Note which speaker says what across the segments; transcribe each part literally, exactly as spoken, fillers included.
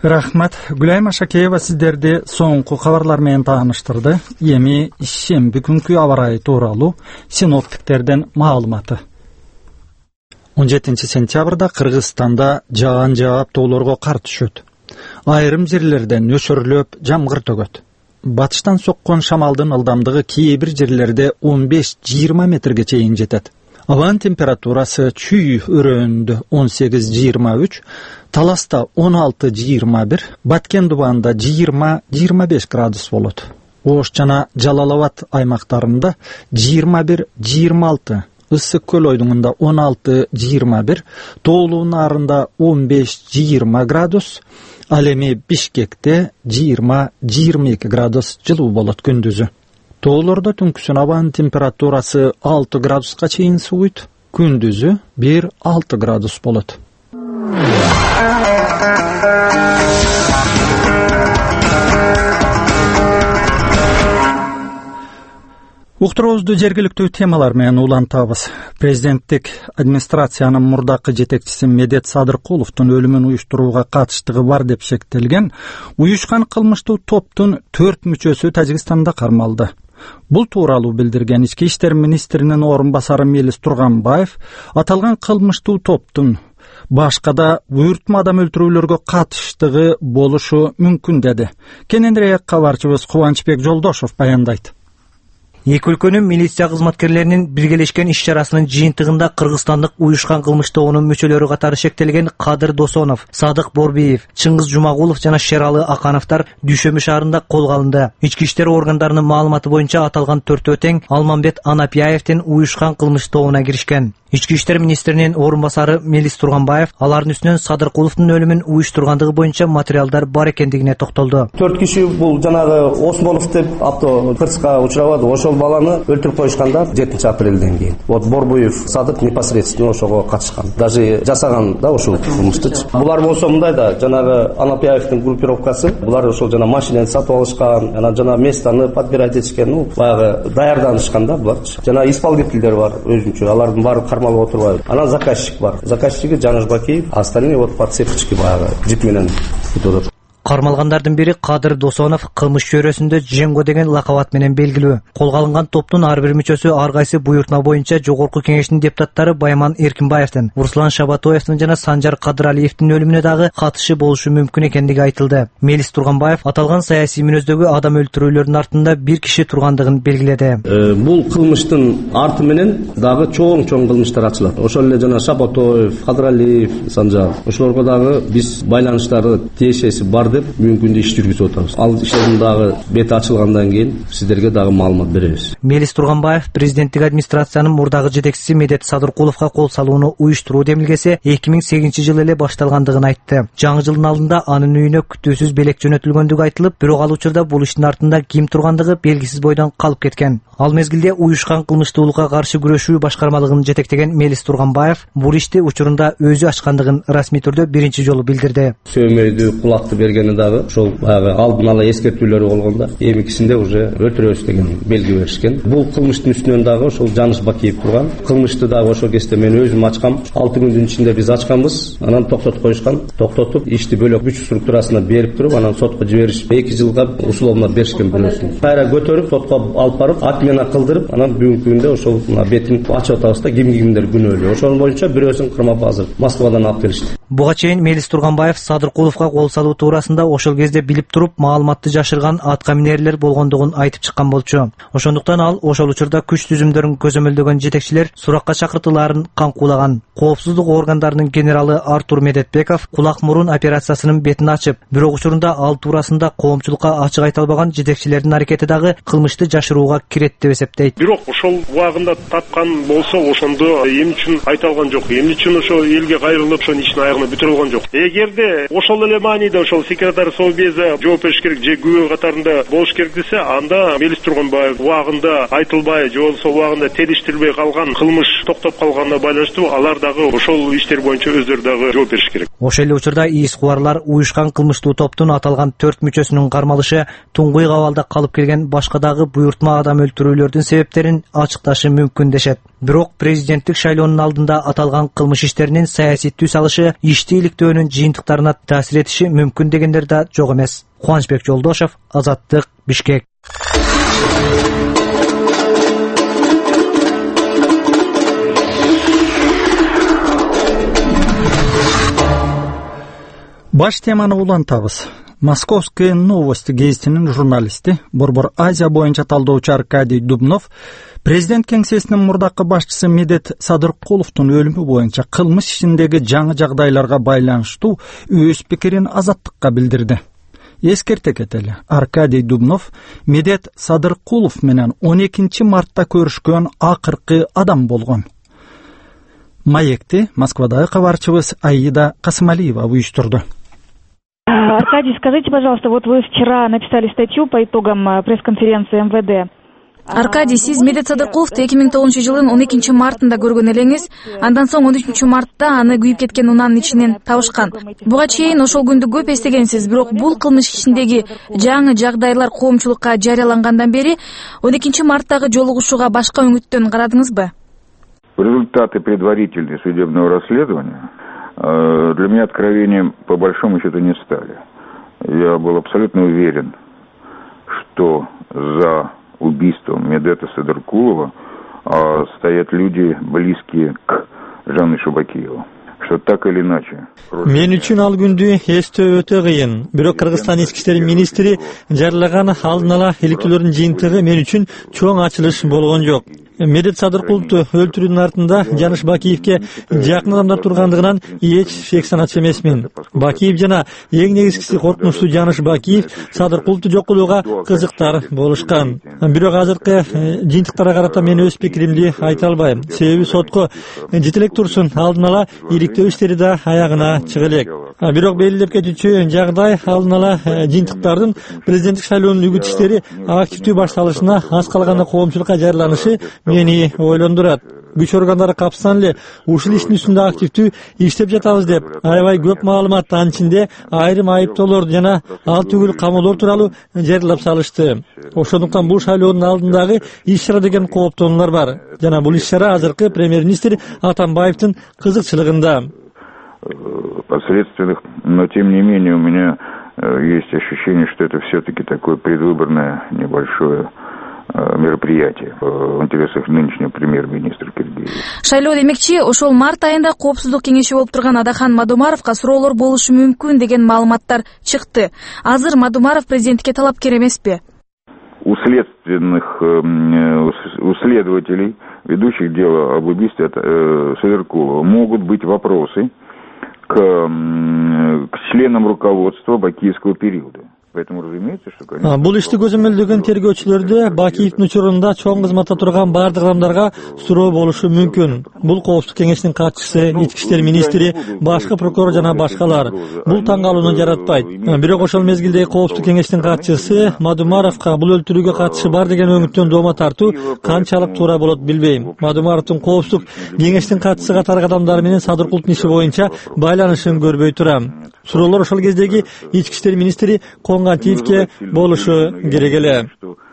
Speaker 1: Рахмат. Гүлайым Ашакеева сиздерди соңку кабарлар менен тааныштырды. Эми шемби күнкү аба ырайы тууралуу синоптиктерден маалыматы. он жетинчи сентябрда Кыргызстанда жааган жаап тоолорго кар түшөт. Айрым жерлерде нөшөрлөп жамгыр төгөт. Батыштан соккон шамалдын ылдамдыгы кээ бир жерлерде он беш жыйырма метрге чейин жетет. Абанын температурасы Чүй өрөөнүндө он сегиз жыйырма үч, Таласта он алты жыйырма бир, Баткен дубанында жыйырма жыйырма беш градус болот. Ош жана Жалал-Абад аймактарында жыйырма бир жыйырма алты, Ысык көл ойдуңунда он алты жыйырма бир, Тоолуу нарында он беш жыйырма градус, ал эми Бишкекте жыйырма жыйырма эки градус жылуу болот күндүзү. Тоолордо түнкүсүн абанын температурасы алты градуска чейин сууйт, күндүзү бир алты градус болот. Уктуруубузду жергиликтүү темалар менен улантабыз. Президенттик администрациянын мурдакы жетекчиси Медет Садыркуловдун өлүмүн уюштурууга катыштыгы бар деп шектелген уюшкан кылмыштуу топтун төрт мүчөсү Тажикстанда кармалды. Бул тууралуу билдирген Ички иштер министринин орун басары Мелис Турганбаев аталган кылмыштуу топтун башка да буйртма адам өлтүрүүлөргө катыштыгы болушу мүмкүн деди. Кененирээк кабарчыбыз Кубанычбек Жолдошов баяндайт.
Speaker 2: Эки өлкөнүн милиция кызматкерлеринин биргелешкен иш-чарасынын жыйынтыгында кыргызстандык уюшкан кылмыш тобунун мүчөлөрү катары шектелген Кадыр Досонов, Садык Борбиев, Чыңгыз Жумагулов жана Шералы Акановтар Дүйшөмү шаарында колго алынды. Ички иштер органдарынын маалыматы боюнча аталган төртөө тең Алмамбет Анапияевдин уюшкан кылмыш тобуна киришкен. Ички иштер министринин орун басары Мелис Турганбаев алардын үстүнөн Садыркуловдун өлүмүн уюштургандыгы боюнча материалдар бар экендигине токтолду.
Speaker 3: Төрт киши бул жанагы Осмонов деп авто кырсыкка учурабады. Ошол баланы өлтүрүп коюшканда жетинчи апрелден кийин. Вот Борбуев Садык непосредственно ошого катышкан. Даже жасаган да ошол кылмышты. Булар болсо мындай да жанагы Анапияевдин группировкасы, булар ошол жана машинаны сатып алышкан, анан жана местаны подбирать этишкен, ну баягы даярданышкан да булар. Жана исполнительдер бар өзүнчө, алардын баары кармалып отурбайбы. Анан заказчик бар. Заказчиги Жаныш Бакиев, а остальные вот по цепочке баягы жип менен өтөт.
Speaker 2: Кармалгандардын бири Кадыр Досонов кылмыш чөйрөсүндө Жеңго деген лакабат менен белгилүү. Колго алынган топтун ар бир мүчөсү ар кайсы буйртма боюнча Жогорку Кеңештин депутаттары Байман Эркинбаевдин, Руслан Шабатоевдин жана Санжар Кадыралиевдин өлүмүнө дагы катышы болушу мүмкүн экендиги айтылды. Мелис Турганбаев аталган саясий мүнөздөгү адам өлтүрүүлөрдүн артында бир киши тургандыгын белгиледи.
Speaker 3: Бул кылмыштын арты менен дагы чоң-чоң кылмыштар ачылат. Ошол эле жана Шабатоев, Кадыралиев, Санжар, ошолорго дагы биз байланыштары тиешеси бар деп мүмкүндө иш жүргүзүп атабыз. Ал иштердин дагы бети ачылгандан кийин сиздерге дагы маалымат беребиз.
Speaker 2: Мелис Турганбаев президенттик администрациянын мурдагы жетекчиси Медет Садыркуловго кол салууну уюштуруу демилгеси эки миң сегизинчи жылы эле башталгандыгын айтты. Жаңы жылдын алдында анын үйүнө күтүүсүз белек жөнөтүлгөндүгү айтылып, бирок ал учурда бул иштин артында ким тургандыгы белгисиз бойдон калып кеткен. Ал мезгилде уюшкан кылмыштуулукка каршы күрөшүү башкармалыгын жетектеген Мелис Турганбаев бул ишти учурунда өзү ачкандыгын расмий түрдө биринчи жолу билдирди.
Speaker 3: Сөймөйдү, кулакты берген дагы ошол баягы алдын ала эскертүүлөрү болгондо эмикисинде уже өлтүрөбүз деген белги беришкен. Бул кылмыштын үстүнөн дагы ошол Жаныш Бакиев турган. Кылмышты дагы ошол кезде мен өзүм ачкам. алты күндүн ичинде биз ачканбыз. Анан токтотуп коюшкан. Токтотуп ишти бөлөк күч структурасына берип туруп, анан сотко жиберишип, эки жылга условно беришкен бирөөсүн. Кайра көтөрүп, сотко алып барып, отмена кылдырып, анан бүгүнкү күндө ошол бетин ачып атабыз да ким кимдер күнөөлүү. Ошол боюнча бирөөсүн кырмап азыр Москвадан алып келишти.
Speaker 2: Буга чейин Мелис Турганбаев Садыркуловго кол салуу туурасында ошол кезде билип туруп маалыматты жашырган атка минерлер болгондугун айтып чыккан болчу. Ошондуктан ал ошол учурда күч түзүмдөрүн көзөмөлдөгөн жетекчилер суракка чакыртууларын каңкуулаган. Коопсуздук органдарынын генералы Артур Медетбеков кулак мурун операциясынын бетин ачып, бирок учурунда ал туурасында коомчулукка ачык айта албаган жетекчилердин аракети дагы кылмышты жашырууга кирет деп эсептейт.
Speaker 4: Бирок ошол убагында тапкан болсо, ошондо эмне үчүн айта алган жок, эмне үчүн ошо элге кайрылып ошонун ишин аягына бүтүрө алган жок. Эгерде ошол эле мааниде ошол секретарь Совбеза жооп бериш керек же күбө катарында болуш керек десе, анда Мелис Турганбаев убагында айтылбай же болбосо убагында териштирилбей калган кылмыш токтоп калганына байланыштуу алар дагы ошол иштер боюнча өздөрү дагы жооп бериш керек.
Speaker 2: Ошол эле учурда ИИС кубарлар уюшкан кылмыштуу топтун аталган төрт мүчөсүнүн кармалышы туңгуй кабалда калып келген башка дагы буйртма адам өлтүрүүлөрдүн себептерин ачыкташы мүмкүн дешет. Бирок президенттик шайлоонун алдында аталган кылмыш иштеринин саясий түс алышы иштейликтөөнүн жыйынтыктарына таасир этиши мүмкүн дегендер да жок эмес. Кубанычбек Жолдошев, Азаттык, Бишкек.
Speaker 1: Баш теманы улантабыз. Московские новости гезитинин журналисти, Борбор Азия боюнча талдоочу Аркадий Дубнов президент кеңсесинин мурдакы башчысы Медет Садыркуловдун өлүмү боюнча кылмыш ишиндеги жаңы жагдайларга байланыштуу өз пикирин Азаттыкка билдирди. Эскерте кетели, Аркадий Дубнов Медет Садыркулов менен он экинчи мартта көрүшкөн акыркы адам болгон. Маекти Москвадагы кабарчыбыз Аида Касымалиева уюштурду.
Speaker 5: Аркадий, скажите, пожалуйста, вот вы вчера написали статью по итогам пресс-конференции эм вэ дэ.
Speaker 6: Аркадий, сиз Медет Садыркуловду эки миң тогузунчу жылдын он экинчи мартында көргөн элеңиз, андан соң он үчүнчү мартта аны күйүп кеткен унаанын ичинен табышкан. Буга чейин ошол күндү көп эстегенсиз, бирок бул кылмыш ишиндеги жаңы жагдайлар коомчулукка жарыялангандан бери он экинчи марттагы жолугушууга башка үмүттөн карадыңызбы?
Speaker 7: Результаты предварительного судебного расследования для меня откровением по большому счету не стали. Я был абсолютно уверен, что за убийством Медета Садыркулова стоят люди, близкие к Жанне Шубакиеву. Что так или иначе.
Speaker 8: Мен үчүн ал күндү эстөө өтө кыйын. Бирок Кыргызстан ички иштер министри жарылаган алдын ала иликтөөлөрдүн жыйынтыгы мен үчүн чоң ачылыш болгон жок. Медет Садыркуловду өлтүрүүнүн артында Жаныш Бакиевке жакын адамдар тургандыгынан эч шек саначу эмесмин. Бакиев жана эң негизгиси коркунучтуу Жаныш Бакиев Садыркуловду жок кылууга кызыктар болушкан. Бирок азыркы жыйынтыктарга карата мен өз пикиримди айта албайм. Себеби сотко жетелек турсун, алдын ала иликтөө иштери да аягына чыга элек. Бирок белгилеп кетүүчү жагдай алдын ала жыйынтыктардын президенттик шайлоонун үгүт иштери активдүү башталышына аз калганда коомчулукка жарыяланышы мени ойлондурат. Күч органдары капсан эле ушул иштин үстүндө активдүү иштеп жатабыз деп аябай көп маалымат, анын ичинде айрым айыптоолорду жана ал түгүл камоолор тууралуу жарыялап салышты. Ошондуктан бул шайлоонун алдындагы иш-чара деген кооптонуулар бар. Жана бул иш-чара азыркы премьер-министр Атамбаевдин кызыкчылыгында.
Speaker 7: Посредственных, но тем не менее у меня есть ощущение, что это все-таки такое предвыборное небольшое мероприятие в интересах нынешнего премьер-министра Киргизии.
Speaker 6: Шайлоо демекчи, ошол март айында коопсуздук кеңеши болуп турган Адахан Мадумаровго суроолор болушу мүмкүн деген маалыматтар чыкты. Азыр Мадумаров президентке талапкер эмеспи?
Speaker 7: У следственных, у следователей, ведущих дело об убийстве Садыркулова, могут быть вопросы к, к членам руководства бакиевского периода. Поэтому разумеется, что, конечно,
Speaker 8: бул ишти көзөмөлдөгөн тергөөчүлөрдө Бакиевдин учурунда чоң кызматта турган бардык адамдарга суроо болушу мүмкүн. Бул коопсуздук кеңешинин катчысы, ички иштер министри, башкы прокурор жана башкалар. Бул таң калууну жаратпайт. Бирок ошол мезгилдеги коопсуздук кеңешинин катчысы Мадумаровго бул өлтүрүүгө катышы бар деген өңүттөн доoma тартуу канчалык туура болот билбейм. Мадумаровдун коопсуздук кеңешинин катчысы катары адамдары менен Садыркуловдун иши боюнча байланышын көрбөй турам. Суроолор ошол кездеги ички иштер министри Конгантиевке болушу керек эле.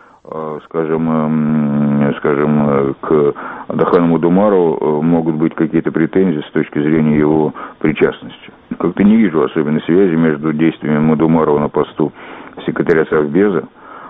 Speaker 7: Скажем, скажем, к Адахану Мадумарову могут быть какие-то претензии с точки зрения его причастности. Как-то не вижу особенной связи между действиями Мадумарова на посту секретаря Совбеза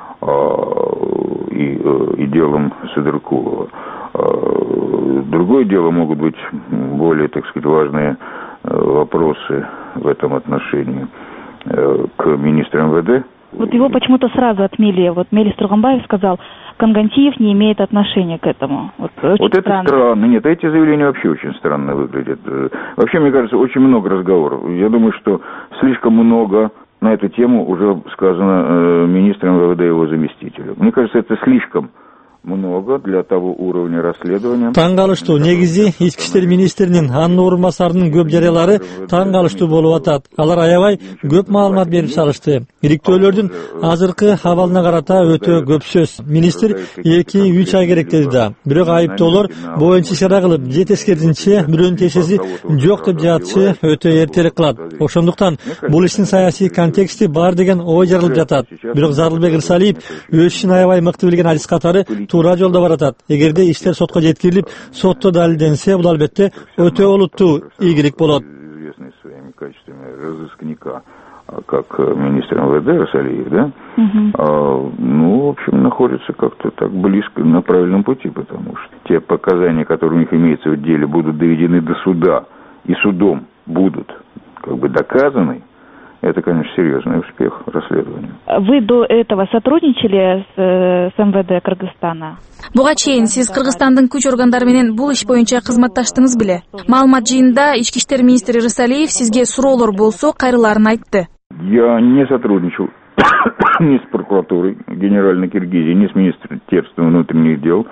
Speaker 7: и, и делом Садыркулова. Другое дело, могут быть более, так сказать, важные вопросы в этом отношении к министру эм вэ дэ.
Speaker 5: Вот его почему-то сразу отмели. Вот Мелис Тургамбаев сказал, Конгантиев не имеет отношения к этому. Вот,
Speaker 7: вот это странно. странно. Нет, эти заявления вообще очень странно выглядят. Вообще, мне кажется, очень много разговоров. Я думаю, что слишком много на эту тему уже сказано министром эм вэ дэ и его заместителем. Мне кажется, это слишком много для того уровня расследования.
Speaker 8: Таң калыштуу негизи ички иштер министринин анын орун басарынын көп жарыялары таң калыштуу болуп атат. Алар аябай көп маалымат берип салышты. Иликтөөлөрдүн азыркы абалына карата өтө көп сөз. Министр эки үч ай керек деди да. Бирок айыптоолор боюнча ишара кылып, же тескерисинче бирөөнүн тиешеси жок деп жатышы өтө эртерээк кылат. Ошондуктан бул иштин саясий контексти бар деген ой жарылып жатат. Бирок Зарылбек Ырсалиев өз ишин аябай мыкты билген адис катары туура жолдо баратат. Эгерде иштер сотко жеткирилип, сотто далилденсе, бул албетте өтө олуттуу ийгилик болот.
Speaker 7: в качестве разыскника, как министр эм вэ дэ Росалиев, да, угу. а, ну, в общем, находится как-то так близко на правильном пути, потому что те показания, которые у них имеются в деле, будут доведены до суда, и судом будут как бы доказаны. Это, конечно, серьезный успех расследования.
Speaker 5: Вы до этого сотрудничали с, с эм вэ дэ Кыргызстана?
Speaker 6: Буга чейин сиз Кыргызстандын күч органдары менен бул иш боюнча кызматташтыңыз беле? Маалымат жыйынында ички иштер министри Рысалиев сизге суроолор болсо кайрылаарын айтты.
Speaker 7: Я не сотрудничал ни с прокуратурой Генеральной Киргизии, ни с Министерством внутренних дел.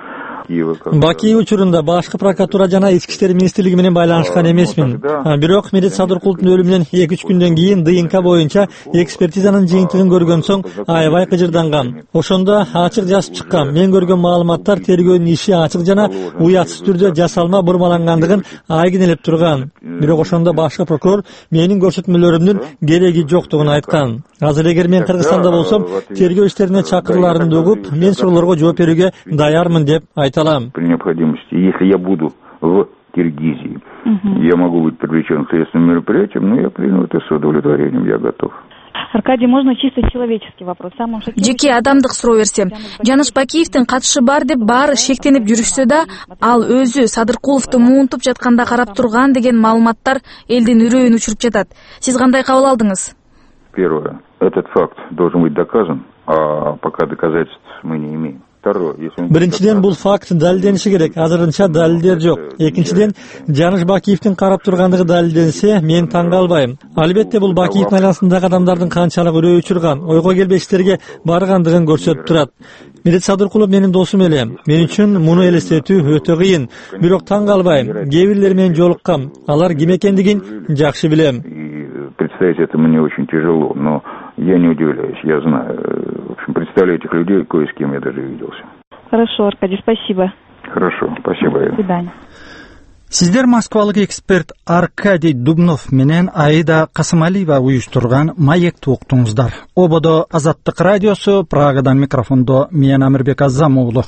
Speaker 8: Баки учурунда башкы прокуратура жана ички иштер министрлиги менен байланышкан эмесмин. Бирок Медет Садыркуловдун өлүмүнөн эки үч күндөн кийин дэ эн ка боюнча экспертизанын жыйынтыгын көргөн соң аябай кыжырдангам. Ошондо ачык жазып чыккам. Мен көргөн маалыматтар тергөөнүн иши ачык жана уятсыз түрдө жасалма бурмалангандыгын айгинелеп турган. Бирок ошондо башкы прокурор менин көрсөтмөлөрүмдүн кереги жоктугун айткан. Азыр эгер мен Кыргызстанда болсом, тергөө иштерине чакырууларымды угуп, мен суроолорго жооп берүүгө даярмын деп айталам.
Speaker 7: При необходимости, если я буду в Киргизии, угу. я могу быть привлечен к следственным мероприятиям, но я приму это с удовлетворением, я готов.
Speaker 5: Аркадий, можно чисто человеческий вопрос?
Speaker 6: Жеке адамдык суроо берсем, Жаныш Бакиевдин катышы бар деп баары шектенип жүрүшсө да, ал өзү Садыркуловду муунтуп жатканда карап турган деген маалыматтар элдин үрөйүн учуруп жатат. Сиз кандай кабыл алдыңыз?
Speaker 7: Первое. Этот факт должен быть доказан, а пока доказательств мы не имеем.
Speaker 8: Биринчиден, бул факт далилдениши керек. Азырынча далилдер жок. Экинчиден, Жаныш Бакиевдин карап тургандыгы далилденсе, мен таң калбайм. Албетте, бул Бакиевдин айланасындагы адамдардын канчалык үрөй учурган, ойго келбештерге баргандыгын көрсөтүп турат. Медет Садыркулов менин досум эле. Мен үчүн муну элестетүү өтө кыйын. Бирок таң калбайм. Кээ бирлер менен жолуккам. Алар ким экендигин жакшы билем.
Speaker 7: Представить это мне очень тяжело, но я не удивляюсь, я знаю. В общем, представляю этих людей, кое с кем я даже виделся.
Speaker 5: Хорошо, Аркадий, спасибо.
Speaker 7: Хорошо, спасибо.
Speaker 5: До свидания.
Speaker 1: Сиздер москвалык эксперт Аркадий Дубнов менен Аида Касымалиева уюштурган маекти уктуңуздар. Ободо Азаттык радиосу, Прагадан микрофондо мен Амирбек Азам уулу.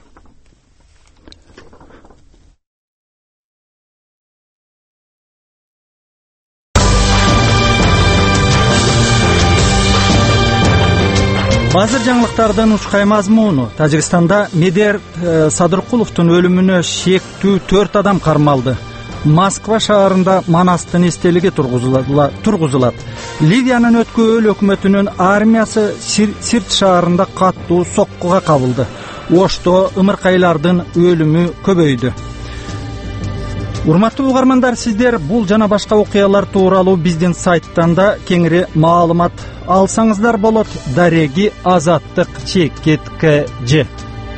Speaker 1: Азыр жаңылыктардын учкай мазмуну. Тажикстанда Медет Садыркуловдун өлүмүнө шектүү төрт адам кармалды. Москва шаарында Манастын эстелиги тургузулат. Ливиянын өткөөл өкмөтүнүн армиясы Сирт шаарында каттуу соккуга кабылды. Ошто ымыркайлардын өлүмү көбөйдү. Урматтуу угармандар, сиздер бул жана башка окуялар тууралуу биздин сайттан да кеңири маалымат алсаңыздар болот. Дареги Азаттык чекит кж.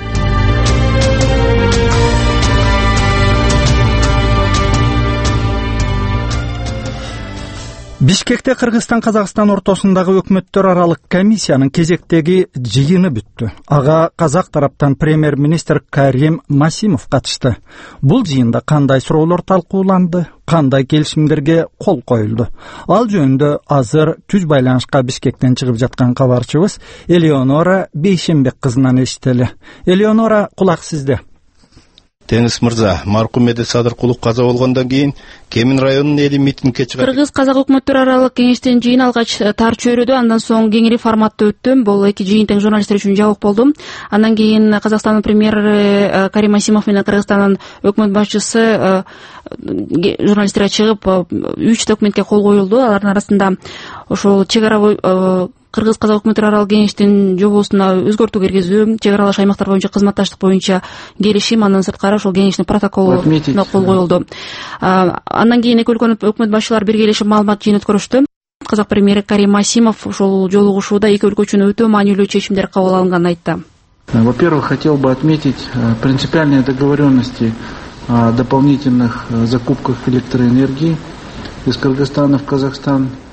Speaker 1: Бишкекте Кыргызстан Казакстан ортосундагы өкмөттөр аралык комиссиянын кезектеги жыйыны бүттү. Ага казак тараптан премьер-министр Карим Масимов катышты. Бул жыйында кандай суроолор талкууланды, кандай келишимдерге кол коюлду? Ал жөнүндө азыр түз байланышка Бишкектен чыгып жаткан кабарчыбыз Элеонора Бейшембек кызынан эшители. Элеонора, кулак сизде.
Speaker 9: Теңиз мырза, маркум Медет Садыркулов каза болгондон кийин Кемин районунун эли митингге чыгып,
Speaker 10: Кыргыз казак өкмөттөр аралык кеңештин жыйын алгач тар чөйрөдө, андан соң кеңири форматта өттү. Бул эки жыйын тең журналисттер үчүн жабык болду. Андан кийин Казакстандын премьери Карим Масимов менен Кыргызстандын өкмөт башчысы журналисттерге чыгып, үч документке кол коюлду. Алардын арасында ошол чек ара Кыргыз казак өкмөттөр аралык кеңештин жобосуна өзгөртүү киргизүү, чек аралаш аймактар боюнча кызматташтык боюнча келишим, андан сырткары ошол кеңештин протоколуна кол коюлду. Андан кийин эки өлкөнүн өкмөт башчылары биргелешип маалымат жыйын өткөрүштү. Казак премьери Карим Масимов ошол жолугушууда эки өлкө үчүн өтө маанилүү чечимдер кабыл алынганын айтты.
Speaker 11: Во-первых, хотел бы отметить принципиальные договоренности о дополнительных закупках электроэнергии из Кыргызстана в Казахстан.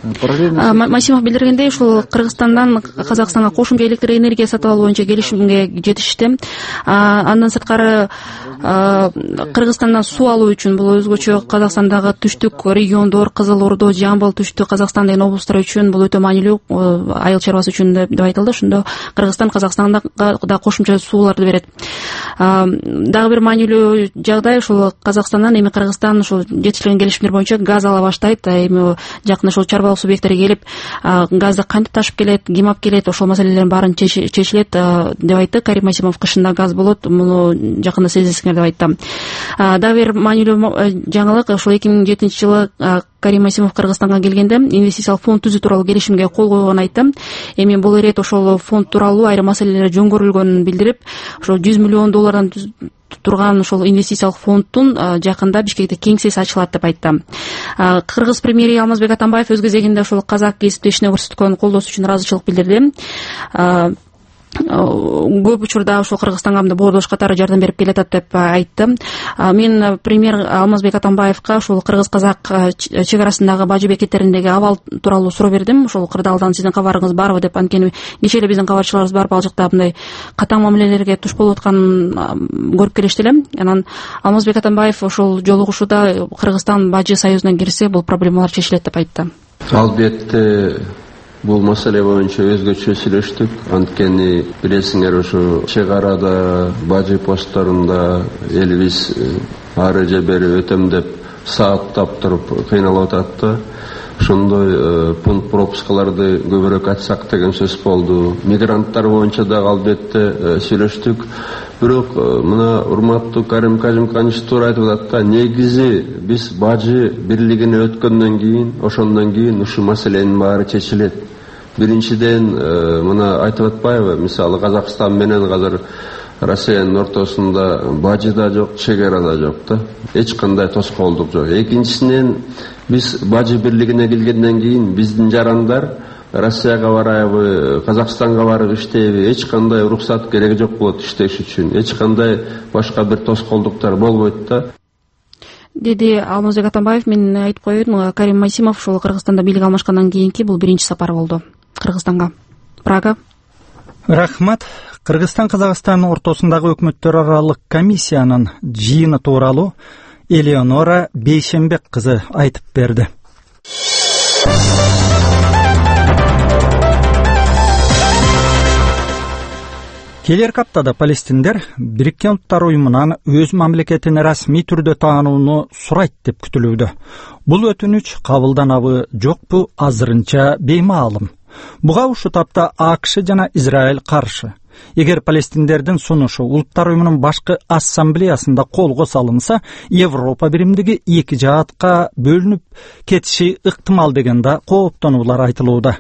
Speaker 10: Масимов билдиргендей, ушул Кыргызстандан Казакстанга кошумча электр энергия сатып алуу боюнча келишимге жетишти. Андан сырткары Кыргызстандан суу алуу үчүн, бул өзгөчө Казакстандагы түштүк региондор, Кызыл Ордо, Жамбыл, түштүк Казакстан деген облусттар үчүн бул өтө маанилүү, айыл чарбасы үчүн деп айтылды. Ошондо Кыргызстан Казакстанга да кошумча сууларды берет. Дагы бир маанилүү жагдай, ушул Казакстандан эми Кыргызстан ушул жетишилген келишимдер боюнча газ ала баштайт. Эми жакында ушул чарбалык субъекттери келип, газды кантип ташып келет, ким алып келет, ошол маселелердин баарын чечилет деп айтты. Карим Масимов кышында газ болот, муну жакында сезесиңер деп айтты. Дагы бир маанилүү жаңылык, ошол эки миң жетинчи жылы Карим Масимов Кыргызстанга келгенде инвестициялык фонд түзүү тууралуу келишимге кол койгонун айтты. Эми бул ирет ошол фонд тууралуу айрым маселелер жөнгөрүлгөнүн билдирип, ошол жүз миллион доллардан турган ошол инвестициялык фонддун жакында Бишкекте кеңсеси ачылат деп айтты. Кыргыз премьери Алмазбек Атамбаев өз кезегинде ошол казак кесиптешине көрсөткөн колдоосу үчүн ыраазычылык билдирди. Көп учурда ошол Кыргызстанга боордош катары жардам берип келатат деп айтты. Мен премьер Алмазбек Атамбаевка ошол кыргыз-казак чек арасындагы бажы бекеттериндеги абал тууралуу суроо бердим. Ошол кырдаалдан сиздин кабарыңыз барбы деп, анткени кечээ эле биздин кабарчыларыбыз барып ал жакта мындай катаң мамилелерге туш болуп атканын көрүп келишти эле. Анан Алмазбек Атамбаев ошол жолугушууда Кыргызстан бажы союзуна кирсе бул проблемалар чечилет деп айтты.
Speaker 12: Албетте бул маселе боюнча өзгөчө сүйлөштүк. Анткени билесиңер, ушу чек арада бажы постторунда элибиз ары же бери өтөм деп сааттап туруп кыйналып атат да. Ошондой пункт пропускаларды көбүрөөк ачсак деген сөз болду. Мигранттар боюнча да албетте сүйлөштүк. Бирок мына урматтуу Карим Кажимканович туура айтып атат да, негизи биз бажы бирлигине өткөндөн кийин, ошондон кийин ушул маселенин баары чечилет. Биринчиден мына айтып атпайбы, мисалы Казакстан менен азыр Россиянын ортосунда бажы да жок, чек ара да жок да. Эч кандай тоскоолдук жок. Экинчисинен биз бажы бирлигине келгенден кийин биздин жарандар Россияга барайбы, Казакстанга барып иштейби, эч кандай уруксат кереги жок болот иштеш үчүн. Эч кандай башка бир тоскоолдуктар болбойт да.
Speaker 10: Деди Алмазбек Атамбаев. Мен айтып коеюн, Карим Масимов ошол Кыргызстанда бийлик алмашкандан кийинки бул биринчи сапар болду Кыргызстанга. Прага.
Speaker 1: Рахмат. Кыргызстан Казакстан ортосундагы өкмөттөр аралык комиссиянын жыйыны тууралуу Элеонора Бейшембек кызы айтып берди. Келерки аптада палестиндер Бириккен Улуттар уюмунан өз мамлекетин расмий түрдө таанууну сурайт деп күтүлүүдө. Бул өтүнүч кабылданабы жокпу азырынча беймаалым. Буга ушул тапта АКШ жана Израиль каршы. Эгер палестиндердин сунушу Улуттар уюмунун башкы ассамблеясында колго салынса, Европа биримдиги эки жаатка бөлүнүп кетиши ыктымал деген да кооптонуулар айтылууда.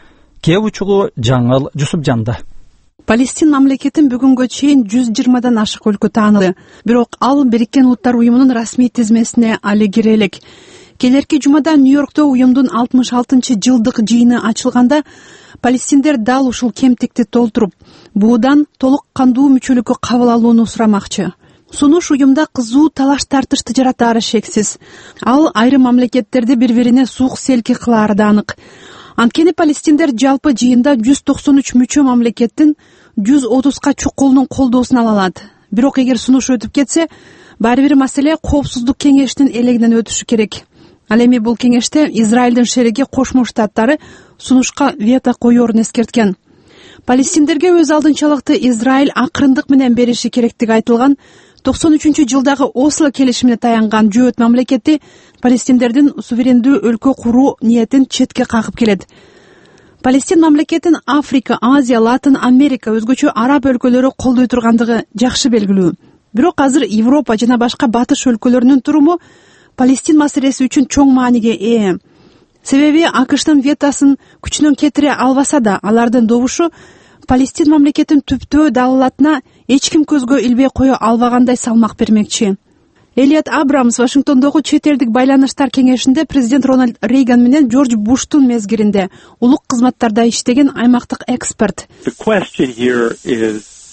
Speaker 1: Кээ учугу Жаңыл Жусупжанда.
Speaker 13: Палестин мамлекетин бүгүнгө чейин жүз жыйырмадан ашык өлкө таанылды. Бирок ал Бириккен Улуттар уюмунун расмий тизмесине али кире элек. Келерки жумада Нью-Йоркто уюмдун алтымыш алтынчы жылдык жыйыны ачылганда палестиндер дал ушул кемтикти толтуруп, буудан толук кандуу мүчөлүккө кабыл алууну сурамакчы. Сунуш уюмда кызуу талаш тартышты жаратаары шексиз. Ал айрым мамлекеттерди бири-бирине суук селки кылаары да анык. Анткени палестиндер жалпы жыйында жүз токсон үч мүчө мамлекеттин жүз отузга чукулунун колдоосун ала алат. Бирок эгер сунуш өтүп кетсе, баары бир маселе коопсуздук кеңешинин элегинен өтүшү керек. Ал эми бул кеңеште Израилдин шериги Кошмо Штаттары сунушка вето коерун эскерткен. Палестиндерге өз алдынчалыкты Израиль акырындык менен бериши керектиги айтылган. токсон үчүнчү жылдагы Осло келишимине таянган жөөт мамлекети палестиндердин суверендүү өлкө куруу ниетин четке кагып келет. Палестин мамлекетин Африка, Азия, Латын Америка, өзгөчө араб өлкөлөрү колдой тургандыгы жакшы белгилүү. Бирок азыр Европа жана башка батыш өлкөлөрүнүн туруму Палестин маселеси үчүн чоң мааниге ээ. Себеби АКШтын ветосын күчүнөн кетире албаса да, алардын добушу Палестин мамлекетин түптөө далалатына эч ким көзгө илбей кое албагандай салмак бермекчи. Элиот Абрамс Вашингтондогу чет элдик байланыштар кеңешинде президент Рональд Рейган менен Джордж Буштун мезгилинде улук кызматтарда иштеген аймактык эксперт.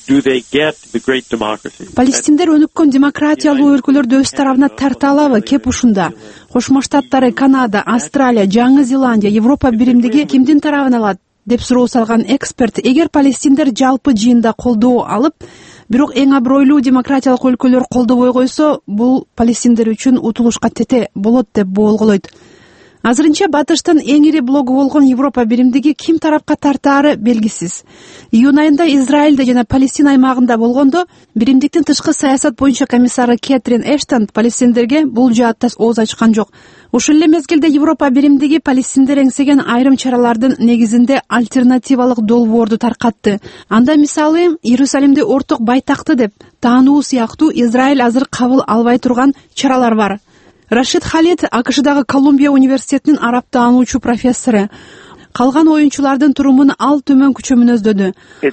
Speaker 14: do they get the great democracy?
Speaker 13: Палестиндер өнүккөн демократиялуу өлкөлөрдү өз тарабына тарта алабы? Кеп ушунда. Кошмо Штаттары, Канада, Австралия, Жаңы Зеландия, Европа биримдиги кимдин тарабын алат деп суроо салган эксперт, эгер палестиндер жалпы жыйында колдоо алып, бирок эң абройлуу демократиялык өлкөлөр колдобой койсо, бул палестиндер үчүн утулушка тете болот деп боолголойт. Азырынча батыштын эң ири блогу болгон Европа биримдиги ким тарапка тартаары белгисиз. Июнь айында Израилде жана Палестина аймагында болгондо биримдиктин тышкы саясат боюнча комиссары Кэтрин Эштон палестиндерге бул жаатта ооз ачкан жок. Ушул эле мезгилде Европа биримдиги палестиндер эңсеген айрым чаралардын негизинде альтернативалык долбоорду таркатты. Анда мисалы Иерусалимди орток байтакты деп таануу сыяктуу Израиль азыр кабыл албай турган чаралар бар. Рашид Халид АКШдагы Колумбия университетинин араб таануучу профессору. Калган оюнчулардын турумун ал төмөнкүчө мүнөздөдү.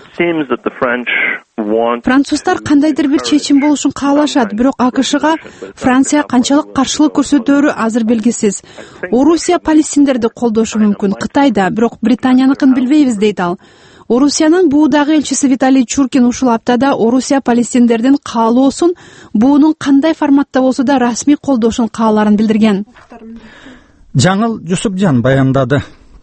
Speaker 13: Француздар кандайдыр бир чечим болушун каалашат, бирок АКШга Франция канчалык каршылык көрсөтөөрү азыр белгисиз. Орусия палестиндерди колдошу мүмкүн, Кытай да, бирок Британияныкын билбейбиз дейт ал. Орусиянын буудагы элчиси Виталий Чуркин ушул аптада Орусия палестиндердин каалоосун буунун кандай форматта болсо да расмий колдошун кааларын билдирген.
Speaker 1: Жаңыл Жусупжан баяндады.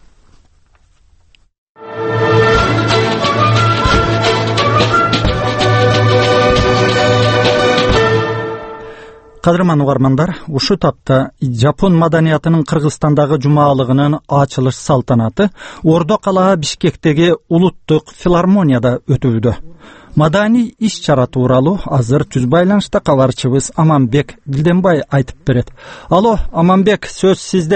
Speaker 1: Кадырман угармандар, ушу тапта Жапон маданиятынын Кыргызстандагы жумаалыгынын ачылыш салтанаты Ордо калаа Бишкектеги улуттук филармонияда өтүүдө. Madani iş çara tuuralu azır tüz байланышта кабарчыбыз Аманбек Билденбай айтып берет. Alo, Аманбек, söz sizde.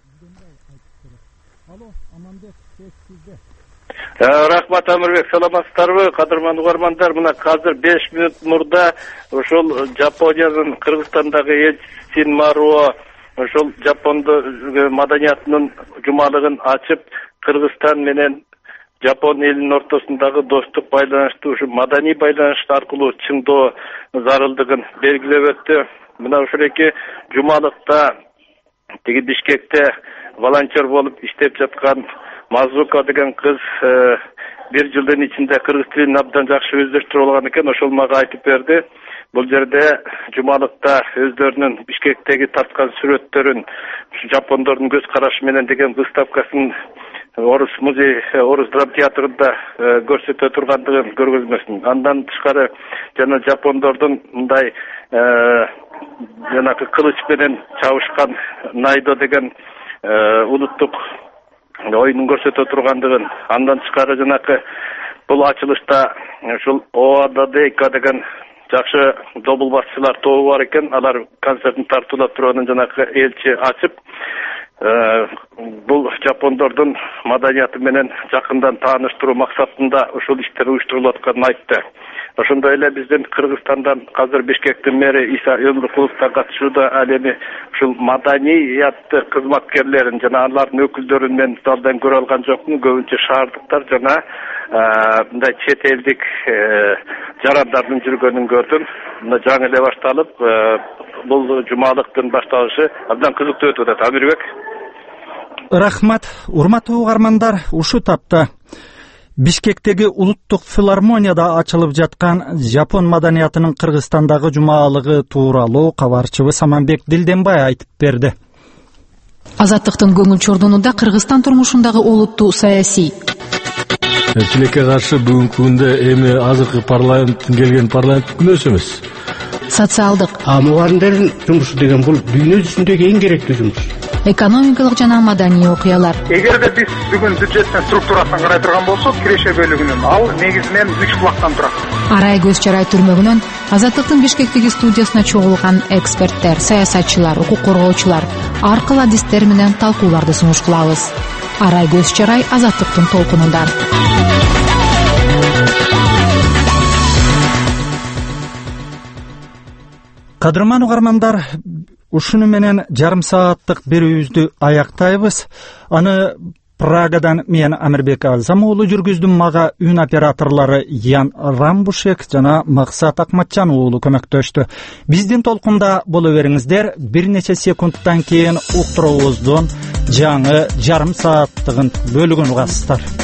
Speaker 15: Рахмат Амирбек, саламатсыздарбы, кадырман угармандар. Мына азыр беш мүнөт мурда ошол Жапониянын Кыргызстандагы элчисин Маруо ошол Жапондо маданиятынын жумалыгын ачып, Кыргызстан менен Жапон элинин ортосундагы достук байланышты ушу маданий байланыш аркылуу чыңдоо зарылдыгын белгилеп өттү. Мына ушул эки жумалыкта тиги Бишкекте волонтер болуп иштеп жаткан Мазука деген кыз бир жылдын ичинде кыргыз тилин абдан жакшы өздөштүрүп алган экен. Ошол мага айтып берди. Бул жерде жумалыкта өздөрүнүн Бишкектеги тарткан сүрөттөрүн жапондордун көз карашы менен деген выставкасын Орус музей, Орус драм театрында көрсөтө тургандыгын көргөзмөсүн. Андан тышкары жана жапондордун мындай жанагы кылыч менен чабышкан Найдо деген улуттук оюнун көрсөтө тургандыгын, андан тышкары жанагы бул ачылышта ушул Оададейка деген жакшы добул басчылар тобу бар экен. Алар концертин тартуулап турганын жанагы элчи ачып, бул жапондордун маданияты менен жакындан тааныштыруу максатында ушул иштер уюштурулуп атканын айтты. Ошондой эле биздин Кыргызстандан азыр Бишкектин мэри Иса Өмүркулов да катышууда. Ал эми ушул маданиятты кызматкерлерин жана алардын өкүлдөрүн мен далдан көрө алган жокмун. Көбүнчө шаардыктар жана мындай чет элдик жарандардын жүргөнүн көрдүм. Мына жаңы эле башталып, бул жумалыктын башталышы абдан кызыктуу өтүп атат. Амирбек.
Speaker 1: Рахмат, урматтуу угармандар, ушу тапта Бишкектеги улуттук филармонияда ачылып жаткан Жапон маданиятынын Кыргызстандагы жумаалыгы тууралуу кабарчыбыз Аманбек Дилденбай айтып берди.
Speaker 16: Азаттыктын көңүл чордонунда Кыргызстан турмушундагы олуттуу саясий
Speaker 17: Тилекке каршы бүгүнкү күндө эми азыркы парламенттин келген парламенттик күнөөсү эмес.
Speaker 16: Социалдык.
Speaker 18: А мугалимдердин жумушу деген бул дүйнө жүзүндөгү эң керектүү жумуш.
Speaker 16: Экономикалык жана маданий окуялар.
Speaker 19: Эгерде биз бүгүн бюджеттин структурасын карай турган болсок, киреше бөлүгүнүн ал негизинен үч булактан турат.
Speaker 16: Арай көз чарай түрмөгүнөн Азаттыктын Бишкектеги студиясына чогулган эксперттер, саясатчылар, укук коргоочулар аркылуу адистер менен талкууларды сунуш кылабыз. Арай көз чарай Азаттыктын толкунунда.
Speaker 1: Кадырман угармандар, ушуну менен жарым сааттык берүүбүздү аяктайбыз. Аны Прагадан мен Амирбек Алзам уулу жүргүздүм. Мага үн операторлору Ян Рамбушек жана Максат Акматжан уулу көмөктөштү. Биздин толкунда боло бериңиздер. Бир нече секундтан кийин уктуруубуздун жаңы жарым сааттыгын бөлүгүн угасыздар.